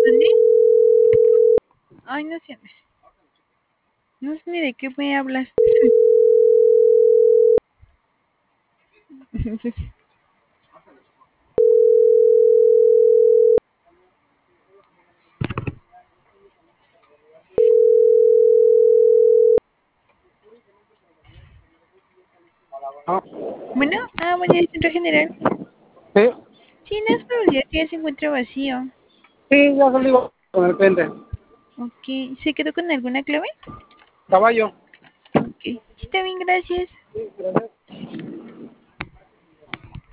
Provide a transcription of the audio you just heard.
¿Dónde? Ay, no sé. No sé ni de qué me hablas. Ah, Bueno, buen día, centro general. sí, Sí, no es para validar que ya se encuentra vacío. sí, ya salí con el cliente. Ok, ¿se quedó con alguna clave? Caballo. Ok, sí, está bien, gracias. Sí, gracias.